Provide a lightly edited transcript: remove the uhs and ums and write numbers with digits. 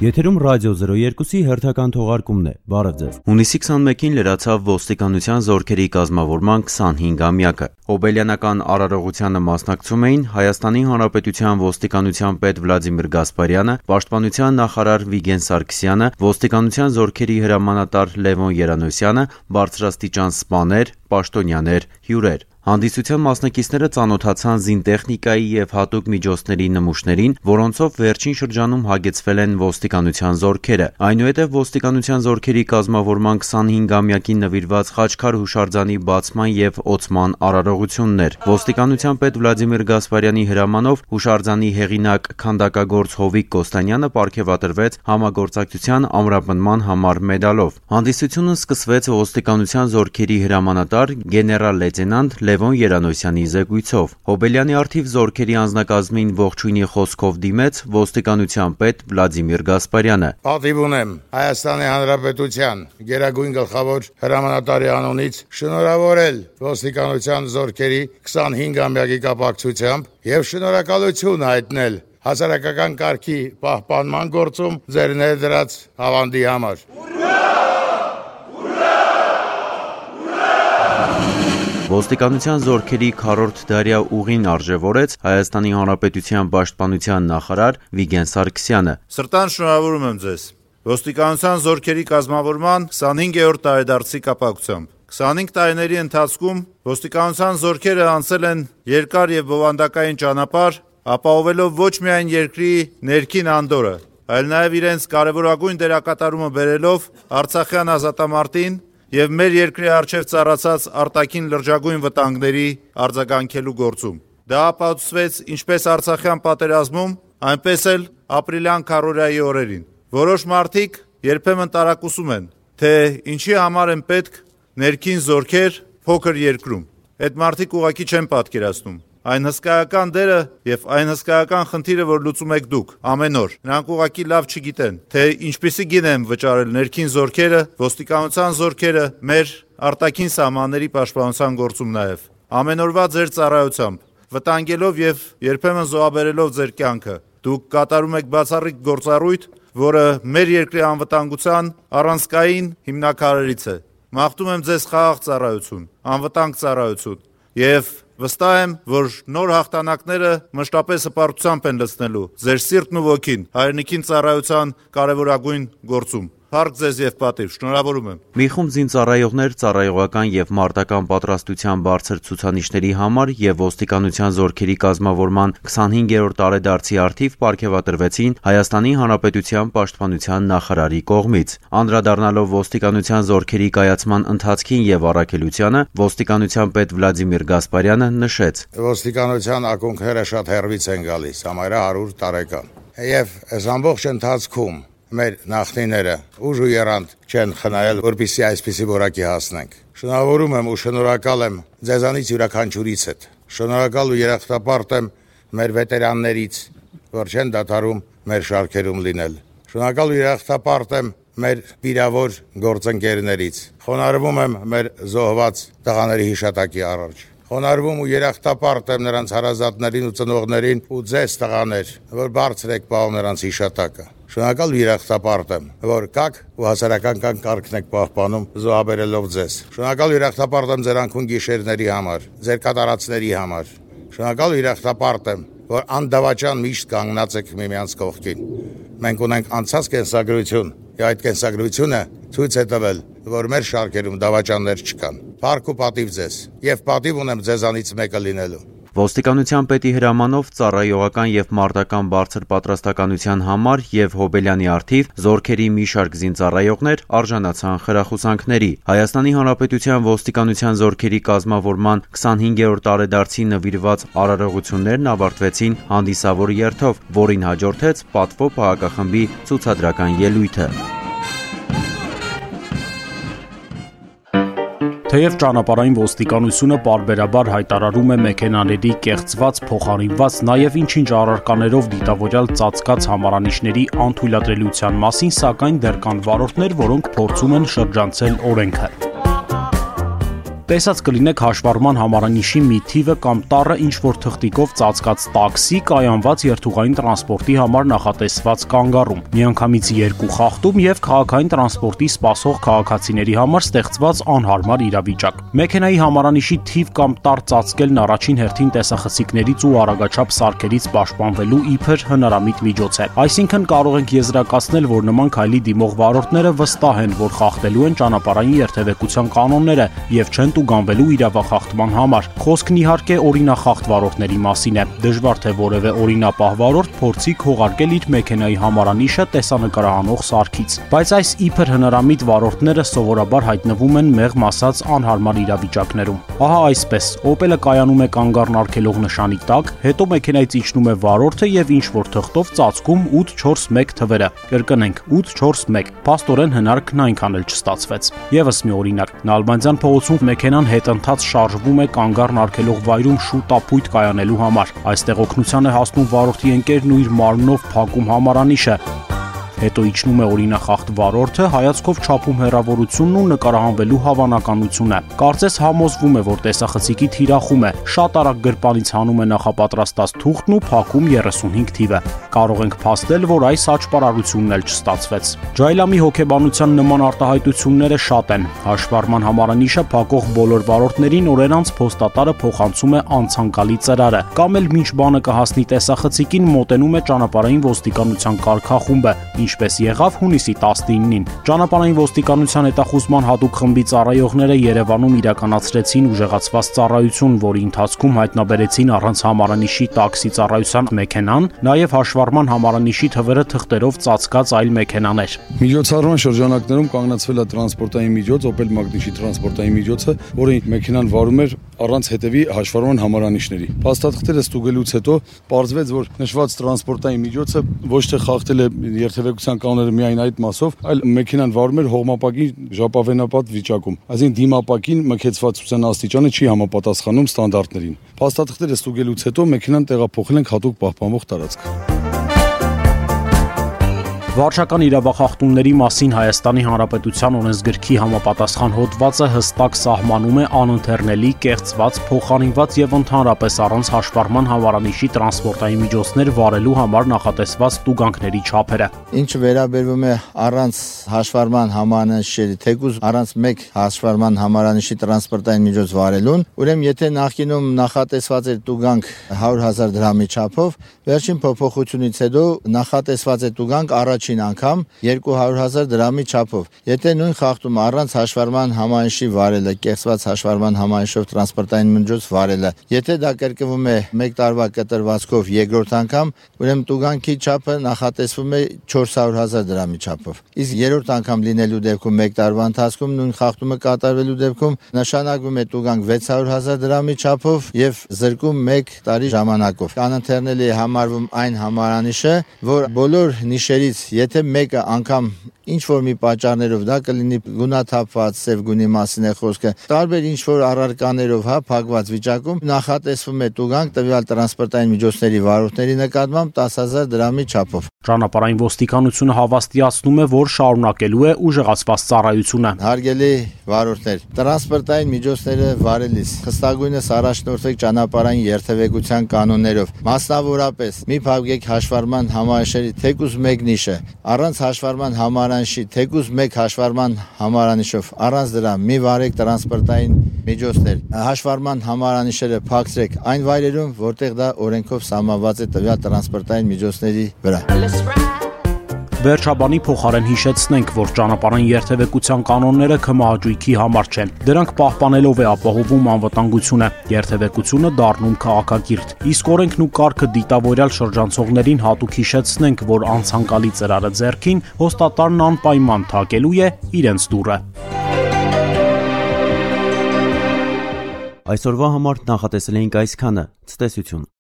Եթերում ռադիո 02-ի հերթական թողարկումն է, բարև ձեզ։ Հունիսի 21-ին լրացավ ոստիկանության զորքերի կազմավորման 25-ամյակը։ Հոբելյանական արարողությանը մասնակցում էին Հայաստանի Հանրապետության ոստիկանության պետ Վլադիմիր Գասպարյանը, պաշտպանության նախարար Վիգեն Սարգսյանը, ոստիկանության զորքերի հրամանատար Լևոն Երանոսյանը, բարձրաստիճան սպաներ, պաշտոնյաներ, հյուրեր։ Հանդիսության մասնակիցները ծանոթացան զինտեխնիկայի և հատուկ միջոցների նմուշներին, որոնցով վերջին շրջանում հագեցվել են ոստիկանության զորքերը։ Այնուհետև ոստիկանության զորքերի կազմավորման 25-ամյակին նվիրված Խաչքար հուշարձանի բացման և օծման արարողություններ։ Ոստիկանության պետ Վլադիմիր Գասպարյանի հրամանով հուշարձանի հեղինակ քանդակագործ Հովիկ Կոստանյանը պարգևատրվեց համագործակցության ամրապնդման համար մեդալով։ Հանդիսությունը սկսվեց ոստիկանության զորքերի հրամանատար գեներալ-լեյտենանտ Լևոն Երանոսյանի զեկույցով։ Հոբելյանի առթիվ զորքերի անձնակազմին ողջույնի խոսքով դիմեց ոստիկանության պետ Վլադիմիր Գասպարյանը։ Պատիվ ունեմ Հայաստանի Հանրապետության գերագույն գլխավոր հրամանատարի անունից շնորհավորել ոստիկանության զորքերի 25-ամյակի կապակցությամբ եւ շնորհակալություն հայտնել հասարակական կարգի պահպանման գործում ձեր ներդրած ավանդի համար։ Ոստիկանության զորքերի քառորդ դարյա ուղին արժևորեց Հայաստանի Հանրապետության պաշտպանության նախարար Վիգեն Սարգսյանը։ Սրտան շնորհավորում եմ ձեզ ոստիկանության զորքերի կազմավորման 25-րդ տարեդարձի կապակցությամբ։ 25 տարիների ընթացքում ոստիկանության զորքերը անցել են երկար եւ բովանդակային ճանապարհ, ապահովելով ոչ միայն երկրի ներքին անդորրը, այլ նաեւ իրենց կարևորագույն դերակատարումը բերելով Արցախյան ազատամարտին եւ մեր երկրի առջև ծառացած արտաքին լրջագույն վտանգների արձագանքելու գործում։ Դա ապացուցվեց ինչպես Արցախյան պատերազմում, այնպես էլ ապրիլյան քարոզիայի օրերին։ Որոշ մարդիկ երբեմն տարակուսում են, թե ինչի համար են պետք ներքին զորքեր փոքր երկրում։ Այդ մարդիկ ուղղակի չեն պատկերացնում այն հսկայական դերը եւ այն հսկայական խնդիրը, որ լուծում եք դուք ամեն օր։ Նրանք ուղղակի լավ չգիտեն, թե ինչպիսի գին են վճարել ներքին զորքերը, ոստիկանության զորքերը, մեր արտաքին սահմանների պաշտպանության գործում նաեւ։ Ամենօրվա ձեր ծառայությամբ, վտանգելով եւ երբեմն զոհաբերելով ձեր կյանքը, դուք կատարում եք բացառիկ գործառույթ, որը մեր երկրի անվտանգության առանցքային հիմնաքարերից է։ Մաղթում եմ ձեզ խաղաղ ծառայություն, անվտանգ ծառայություն եւ վստահ եմ, որ նոր հաղթանակները մշտապես հպարտությամբ են լցնելու ձեր սիրտն ու ոգին հայրենիքին ծառայության կարևորագույն գործում։ Փառք ձեզ եւ պատիվ, շնորհավորում եմ։ Մի խումբ զինծառայողներ ծառայողական եւ մարտական պատրաստության բարձր ցուցանիշների համար եւ ոստիկանության զորքերի կազմավորման 25-րդ տարեդարձի առթիվ պարգևատրվեցին Հայաստանի Հանրապետության պաշտպանության նախարարի կողմից։ Անդրադառնալով ոստիկանության զորքերի կայացման ընթացքին եւ առաքելությանը, ոստիկանության պետ Վլադիմիր Գասպարյանը նշեց. Ոստիկանության ակունքները շատ հեռվից են գալիս, համարյա 100 տարեկան։ Եվ այս ամբողջ ընթացքում մեր նախնիները ուժ ու եռանդ չեն խնայել, որպեսզի այսպիսի որակի հասնենք։ Շնորհավորում եմ ու շնորհակալ եմ ձեզանից յուրաքանչյուրից հետ։ Շնորհակալ ու երախտապարտ եմ մեր վետերաններից, որ չեն դադարում մեր շարքերում լինել։ Շնորհակալ ու երախտապարտ եմ մեր վիրավոր գործընկերներից։ Խոնարհվում եմ մեր զոհված տղաների հիշատակի առաջ։ Խոնարհվում ու երախտապարտ եմ նրանց հարազատներին ու ծնողներին ու ձեզ տղաներ, որ բարձր եք պահում նրանց հիշատակը։ Շնորհակալ ու երախտապարտ եմ, որ կաք ու հասարակական կարգն եք պահպանում զոհաբերելով ձեզ։ Շնորհակալ ու երախտապարտ եմ ձեր անքուն գիշերների համար, ձեր կատարածների համար։ Շնորհակալ ու երախտապարտ եմ, որ անդավաճան միշտ կանգնած եք միմյանց կողքին։ Մենք ունենք անցած կենսագրություն, եւ այդ կենսագրությունը ցույց է տվել, որ մեր շարքերում դավաճաններ չկան։ Փառք ու պատիվ ձեզ, եւ պատիվ ունեմ ձեզանից մեկը լինելու։ Ոստիկանության պետի հրամանով ծառայողական եւ մարտական բարձր պատրաստականության համար եւ Հոբելյանի առթիվ զորքերի մի շարք զինծառայողներ արժանացան խրախուսանքների։ Հայաստանի Հանրապետության ոստիկանության զորքերի կազմավորման 25-րդ տարեդարձի նվիրված արարողություններն ավարտվեցին հանդիսավոր երթով, որին հաջորդեց Պատվո փաղաքախմբի ցուցադրական ելույթը։ Թեև ճանապարհային ոստիկանությունը պարբերաբար հայտարարում է մեքենաների կեղծված, փոխարինված, նաև ինչ-ինչ առարկաներով դիտավորյալ ծածկած համարանիշների անթույլատրելիության մասին, սակայն դեռ կան վարորդներ, որոնք փորձում են շրջանցել օրենքը։ Տեսած կլինեք հաշվառման համարանիշի մի թիվը կամ տառը ինչ-որ թղթիկով ծածկած տաքսի կայանված երթուղային տրանսպորտի համար նախատեսված կանգառում, միանգամից 2 խախտում եւ քաղաքային տրանսպորտի սպասող քաղաքացիների համար ստեղծված անհարմար իրավիճակ։ Մեքենայի համարանիշի թիվ կամ տառ ծածկելն առաջին հերթին տեսախցիկներից ու արագաչափ սարքերից պաշտպանվելու իբր հնարամիտ միջոց է։ Այսինքն կարող ենք եզրակացնել, որ նման քայլի դիմող վարորդները վստահ են, որ խախտելու են ճանապարհային երթևեկության կանոնները եւ չեն տուգանվելու իրավախախտման համար։ Խոսքն իհարկե օրինախախտ վարորդների մասին է։ Դժվար թե որևէ օրինապահ վարորդ փորձի քողարկել իր մեքենայի համարանիշը տեսանկարահանող սարքից։ Բայց այս իբր հնարամիտ վարորդները սովորաբար հայտնվում են մեղմ ասած անհարմար իրավիճակներում։ Ահա այսպես, Opel-ը կայանում է կանգառն արգելող նշանի տակ, հետո մեքենայից իջնում է վարորդը եւ ինչ-որ թղթով ծածկում 841 թվերը։ Կրկնենք 841։ Փաստորեն հնարքն այնքան էլ չստացվեց։ Եվս մի օրինակ, Նալբանդյան փողոցում մեքենան հետընթաց շարժվում է կանգառն արգելող վայրում շուտ ապույտ կայանելու համար։ Այստեղ օգնության է հասնում վարորդի ընկերն ու իր մարմնով փակում համարանիշը։ Հետո իջնում է օրինախախտ վարորդը, հայացքով չափում հեռավորությունն ու նկարահանվելու հավանականությունը։ Կարծես համոզվում է, որ տեսախցիկի թիրախում է, շատ արագ գրպանից հանում է նախապատրաստած թուղթն ու փակում 35 թիվը։ Կարող ենք փաստել, որ այս աճպարարությունն էլ չստացվեց։ Ջայլամի հոգեբանության նման արտահայտությունները շատ են։ Հաշվառման համարանիշը փակող բոլոր վարորդներին օրեր անց փոստատարը փոխանցում է անցանկալի ծրարը, կամ էլ մինչ բանը կհասնի տեսախցիկին մոտենում է ճանապարհային ոստիկանության կարգախումբը, ինչպես եղավ հունիսի 19-ին։ Ճանապարհային ոստիկանության հետախուզման հատուկ խմբի ծառայողները Երևանում իրականացրեցին ուժեղացված ծառայություն, որի ընթացքում հայտնաբերեցին առանց համարանիշի տաքսի ծառայության մեքենան, նաև հաշվառման համարանիշի թվերը թղթերով ծածկած այլ մեքենաներ։ Միջոցառման շրջանակներում կանգնացվել է տրանսպորտային միջոց, Opel Magnus-ի տրանսպորտային միջոցը, որը մեքենան վարում էր առանց հետևի հաշվառման համարանիշների։ Փաստաթղթերը ստուգելուց հետո պարզվեց, որ նշված տրանսպորտային միջոցը ոչ թե խախտել է երթևեկության կանոնները միայն այդ մասով, այլ մեքենան վարում էր հողմապակի ժապավենապատ վիճակում։ Այսինքն դիմապակին մքեցվածության աստիճանը չի համապատասխանում ստանդարտներին։ Փաստաթղթերը ստուգելուց հետո մեքենան տեղափոխել ենք հատուկ պահպանվող տարածք։ Վարչական իրավախախտումների մասին Հայաստանի Հանրապետության օրենսգրքի համապատասխան հոդվածը հստակ սահմանում է անընթեռնելի, կեղծված, փոխարինված եւ ընդհանրապես առանց հաշվառման համարանիշի տրանսպորտային միջոցներ վարելու համար նախատեսված տուգանքների չափերը։ Ինչը վերաբերվում է առանց հաշվառման համարանիշի, թեկուզ առանց մեկ հաշվառման համարանիշի տրանսպորտային միջոց վարելուն, ուրեմն եթե նախկինում նախատեսված էր տուգանք 100,000 դրամի չափով, վերջին փոփոխությունից հետո նախատեսված է տուգանք առաջին անգամ 200,000 դրամի չափով։ Եթե նույն խախտումը առանց հաշվառման համարանիշի վարելը, կեղծված հաշվառման համարանիշով տրանսպորտային միջոց վարելը, եթե դա կրկնվում է 1 տարվա կտրվածքով երկրորդ անգամ, ուրեմն տուգանքի չափը նախատեսվում է 400,000 դրամի չափով։ Իսկ երրորդ անգամ լինելու դեպքում 1 տարվա ընթացքում նույն խախտումը կատարվելու դեպքում նշանակվում է տուգանք 600,000 դրամի չափով եւ զրկում 1 տարի ժամանակով։ Անընթեռնելի է համարվում այն համարանիշը, որ բոլոր նիշերից եթե մեկը անգամ ինչ-որ մի պատճառներով դա կլինի գունաթափված սև գունի մասին է խոսքը, տարբեր ինչ-որ առարկաներով փակված վիճակում նախատեսվում է տուգանք տվյալ տրանսպորտային միջոցների վարորդների նկատմամբ 10,000 դրամի չափով։ Ճանապարհային ոստիկանությունը հավաստիացնում է, որ շարունակելու է ուժեղացված ծառայությունը։ Հարգելի վարորդներ, տրանսպորտային միջոցները վարելիս խստագույնս առաջնորդվեք ճանապարհային երթևեկության կանոններով, մասնավորապես մի փակեք հաշվառման համարանիշի թեկուզ մեկ նիշը, առանց հաշվառման համարանիշի թեկուզ մեկ հաշվառման համարանիշով, առանց դրա մի վարեք տրանսպորտային միջոցներ, հաշվառման համարանիշերը փակցրեք այն վայրերում, որտեղ դա օրենքով սահմանված է տվյալ տրանսպորտային միջոցների վրա։ Վերջաբանի փոխարեն հիշեցնենք, որ ճանապարհային երթևեկության կանոնները քմահաճույքի համար չեն։ Դրանք պահպանելով է ապահովում անվտանգությունը, երթևեկությունը դառնում քաղաքակիրթ։ Իսկ օրենքն ու կարգը դիտավորյալ շրջանցողներին հատուկ հիշեցնենք, որ անցանկալի ծրարը ձեռքին հոստատարն անպայման թակելու է իրենց դուռը։ Այսօրվա համար նախատեսել էինք այսքանը։ Ցտեսություն։